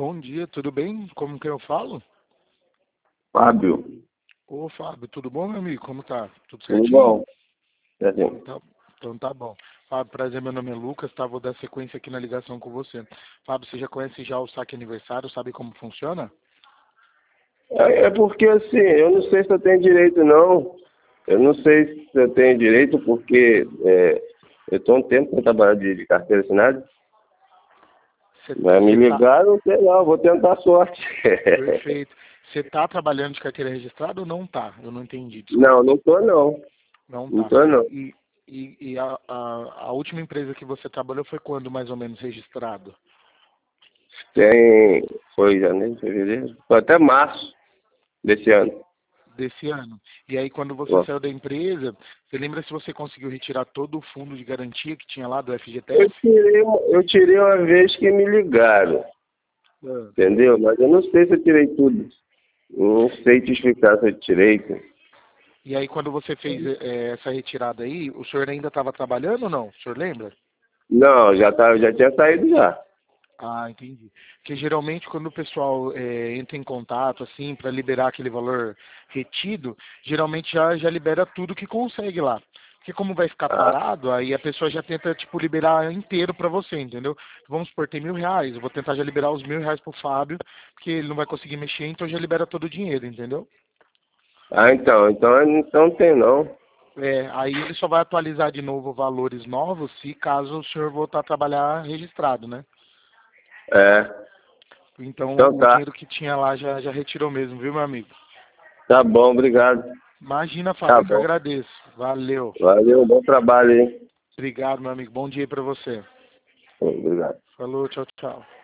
Bom dia, tudo bem? Como que eu falo? Fábio, Ô, Fábio, tudo bom, meu amigo? Como tá? Tudo tudo certinho? bom? Certinho. Então tá bom. Fábio, prazer, meu nome é Lucas, tá? Vou dar sequência aqui na ligação com você. Fábio, você já conhece já o saque aniversário, sabe como funciona? É porque assim, eu não sei se eu tenho direito não. Eu não sei se eu tenho direito porque eu estou um tempo sem trabalhar de carteira assinada. Você Mas me você tá... ligaram, sei lá, vou tentar a sorte. Perfeito. Você tá trabalhando de carteira registrada ou não tá? Eu não entendi, Não, desculpa. não tô não. Não Não tá. tô não. E a última empresa que você trabalhou foi quando, mais ou menos, registrado? Foi janeiro, fevereiro, foi até março desse ano. Desse ano. E aí, quando você saiu da empresa, você lembra se você conseguiu retirar todo o fundo de garantia que tinha lá do Eu FGTS? tirei, eu tirei uma vez que me ligaram, Ah. entendeu? Mas eu não sei se eu tirei tudo. Não sei te explicar se eu tirei. E aí, quando você fez essa retirada aí, o senhor ainda estava trabalhando ou não? O senhor lembra? Não, já tinha saído já. Ah, entendi. Porque geralmente quando o pessoal entra em contato, assim, para liberar aquele valor retido, geralmente já libera tudo que consegue lá. Porque como vai ficar Ah, parado, aí a pessoa já tenta, tipo, liberar inteiro para você, entendeu? Vamos supor, tem R$ 1.000, eu vou tentar já liberar os R$ 1.000 pro Fábio, porque ele não vai conseguir mexer, então já libera todo o dinheiro, entendeu? então não tem não. Aí ele só vai atualizar de novo valores novos, se caso o senhor voltar a trabalhar registrado, né? É, Então então o tá. dinheiro que tinha lá já retirou mesmo, viu, meu amigo? Tá bom, obrigado. Imagina, Fábio, Tá eu que bom. agradeço. Valeu. Valeu, bom trabalho, hein? Obrigado, meu amigo. Bom dia para você. Obrigado. Falou, tchau, tchau.